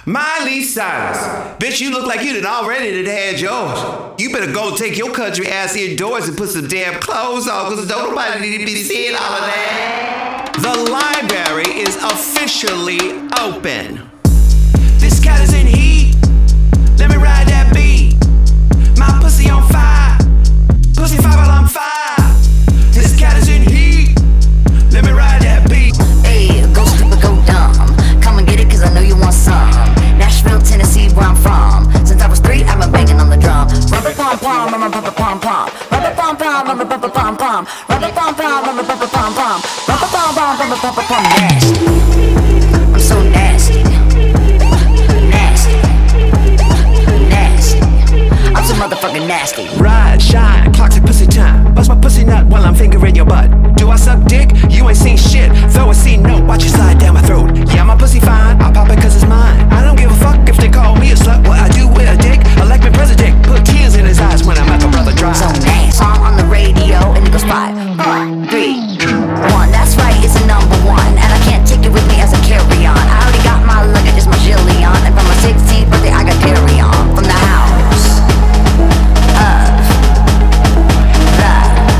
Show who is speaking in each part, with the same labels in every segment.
Speaker 1: Miley Cyrus. Bitch, you look like you done already had yours. You better go take your country ass indoors and put some damn clothes on, because don't nobody need to be seeing all of that. The library is officially open. This cat is in heat. Let me ride that beat. My pussy on fire. Pussy fire while I'm fire. This cat is in heat. Let me ride that beat.
Speaker 2: Hey, go stupid, go dumb. Come and get it, cause I know you want some. Nashville, Tennessee, where I'm from. Since I was 3, I've been banging on the drum. Rubber pom pom, I'm a pom pom pom. Rubber pom pom, I'm a pom pom pom. Rubber pom pom, I'm a pom pom pom. Rubber pom pom, I'm a pom pom. Nasty. I'm so nasty. Nasty. Nasty. I'm so motherfucking nasty.
Speaker 1: Ride, shine, clock to pussy time. Bust my pussy nut while I'm fingering your butt. Do I suck dick? You ain't seen shit. Throw a C note, watch it slide down my throat. Yeah, my pussy fine, I pop it cause it's mine. I don't give a fuck if they call me a slut. What I do with a dick, elect me president. Put tears in his eyes when I make a brother dry.
Speaker 2: So nasty. Song on the radio and it goes 5, 4, 3, 1. That's right, it's a number 1. And I can't take it with me as a carry-on. I already got my luggage, it's my Jillian. And for my 16th birthday, I got carry on. From the house of the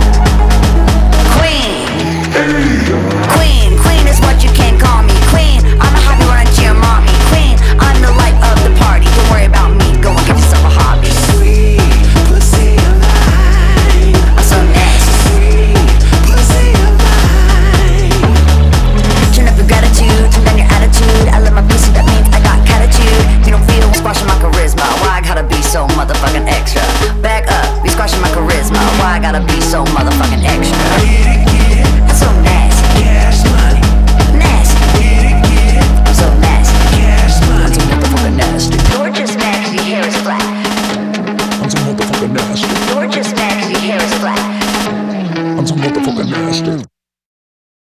Speaker 2: Queen. Queen is what you can call me. Queen, I'ma have you run to your mommy. Queen, I'm the life of the party. Don't worry about me, go and get yourself a hobby.
Speaker 1: Sweet pussy alive.
Speaker 2: I'm so nasty.
Speaker 1: Sweet pussy alive.
Speaker 2: Turn up your gratitude, turn down your attitude. I love my pussy, that means I got catitude. You don't feel squashing my charisma. Why I gotta be so motherfucking extra? Back up, be squashing my charisma. Why I gotta be so motherfucking extra? I'm so nasty.
Speaker 1: Cash money.
Speaker 2: Nasty. I'm so nasty.
Speaker 1: Cash
Speaker 2: I'm
Speaker 1: money.
Speaker 2: so motherfucking nasty. Gorgeous nasty, hair is flat.
Speaker 3: I'm so motherfucking nasty.
Speaker 2: Gorgeous nasty, hair is flat.
Speaker 3: I'm so motherfucking nasty.